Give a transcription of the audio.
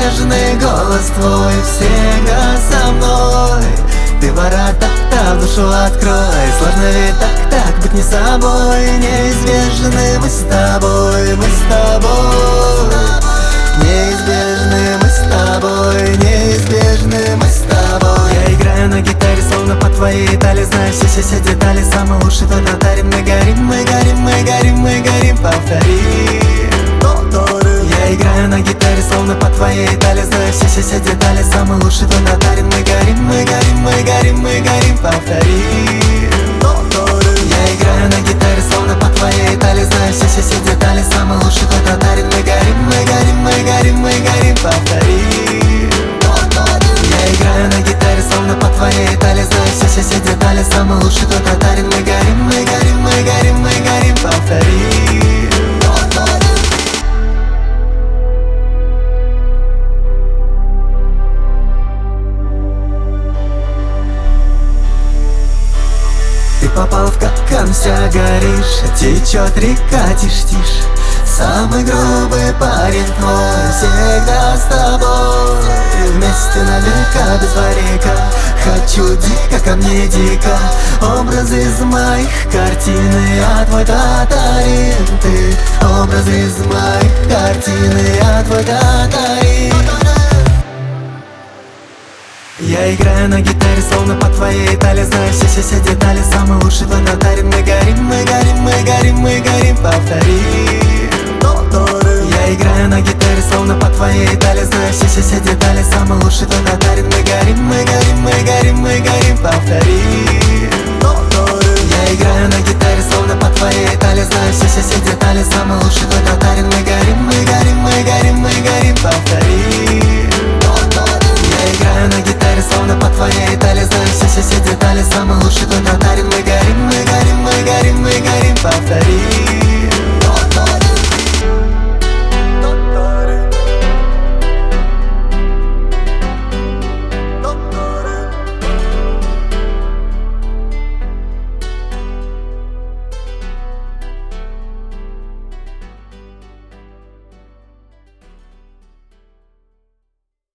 нежный голос твой всегда со мной. Ты ворота в душу открой. Сложно ведь так быть не собой. Неизбежны мы с тобой, мы с тобой. Неизбежны мы с тобой, неизбежны мы с тобой. Я играю на гитаре, словно по твоей талии. Знаю все детали, самый лучший твой татарин. Мы горим, мы горим, мы горим, мы горим, повтори. Я играю на гитаре, словно по твоей талии. Знаю все детали, самый лучший твой татарин. Мы горим, мы горим, мы горим, мы горим, повтори. Я играю на гитаре, словно по твоей талии. Знаю все детали, самый лучший твой татарин. Мы горим, мы горим, мы горим, мы горим, повтори. Я играю на гитаре, словно по твоей талии. Знаю все детали, самый лучший твой татарин. Мы горим, мы горим, мы горим, мы горим, повтори. Ты попал в капкан, вся горишь, течет река, тишь-тишь. Самый грубый парень твой всегда с тобой. Вместе на века, без варика. Хочу дико, ко мне дико. Образы из моих картин, я твой татарин. Ты образы из моих картин, я твой татарин. Я играю на гитаре, словно по твоей талии. Знаю все детали, самый лучший твой татарин. Мы горим, мы горим, мы горим, мы горим, повтори. Я играю на гитаре, словно по твоей талии. Знаю все детали, самый лучший твой татарин. Мы горим, мы горим, мы горим, мы горим, повтори. Я играю на гитаре, словно по твоей талии. Знаю все детали, самый лучший твой татарин. Мы